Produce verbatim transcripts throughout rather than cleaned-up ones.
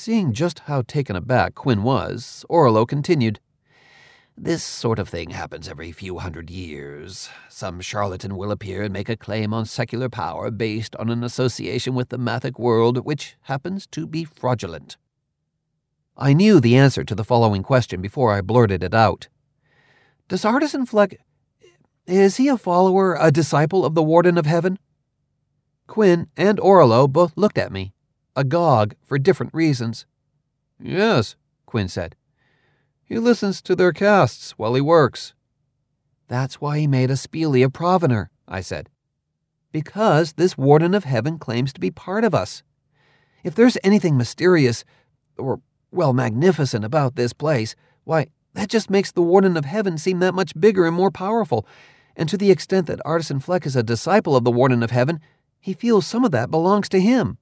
Seeing just how taken aback Quinn was, Orlo continued, "This sort of thing happens every few hundred years. Some charlatan will appear and make a claim on secular power based on an association with the Mathic world which happens to be fraudulent." I knew the answer to the following question before I blurted it out. "Does Artisan Fleck... is he a follower, a disciple of the Warden of Heaven?" Quinn and Orlo both looked at me, agog for different reasons. "Yes," Quinn said. "He listens to their casts while he works." "That's why he made a Spiele of Provenor," I said. "Because this Warden of Heaven claims to be part of us. If there's anything mysterious, or, well, magnificent about this place, why, that just makes the Warden of Heaven seem that much bigger and more powerful, and to the extent that Artisan Fleck is a disciple of the Warden of Heaven, he feels some of that belongs to him."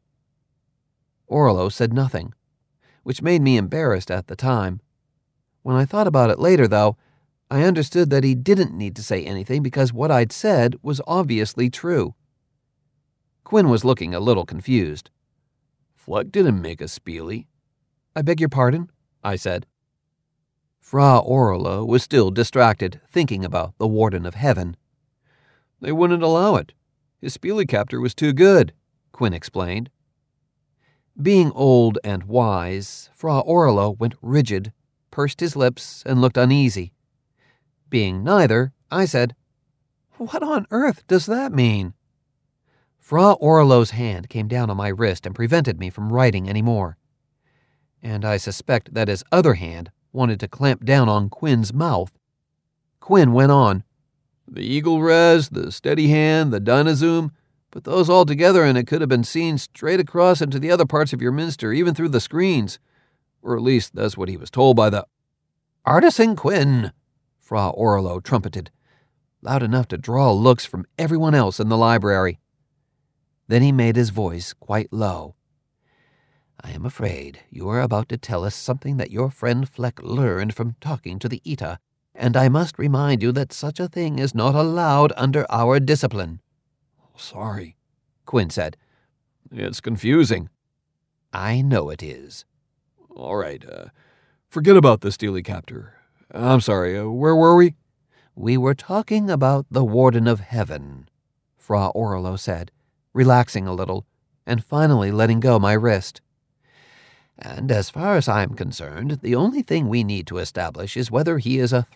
Orlo said nothing, which made me embarrassed at the time. When I thought about it later, though, I understood that he didn't need to say anything because what I'd said was obviously true. Quinn was looking a little confused. "Fleck didn't make a Spiele." "I beg your pardon?" I said. Fra Orlo was still distracted, thinking about the Warden of Heaven. "They wouldn't allow it. His Spiele captor was too good," Quinn explained. Being old and wise, Fra Orlo went rigid, pursed his lips, and looked uneasy. Being neither, I said, "What on earth does that mean?" Fra Orlo's hand came down on my wrist and prevented me from writing any more. And I suspect that his other hand wanted to clamp down on Quinn's mouth. Quinn went on, "The Eagle Res, the Steady Hand, the Dynazoom, put those all together and it could have been seen straight across into the other parts of your minster, even through the screens. Or at least that's what he was told by the—" "Artisan Quinn," Fra Orlo trumpeted, loud enough to draw looks from everyone else in the library. Then he made his voice quite low. "I am afraid you are about to tell us something that your friend Fleck learned from talking to the Eta, and I must remind you that such a thing is not allowed under our discipline." "Sorry," Quinn said. "It's confusing." "I know it is." "All right, uh, forget about the Spiele captor. I'm sorry, uh, where were we?" "We were talking about the Warden of Heaven," Fra Orlo said, relaxing a little, and finally letting go my wrist. "And as far as I'm concerned, the only thing we need to establish is whether he is a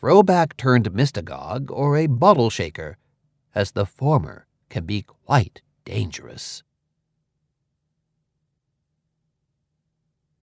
throwback-turned-mystagogue or a bottle shaker, as the former can be quite dangerous."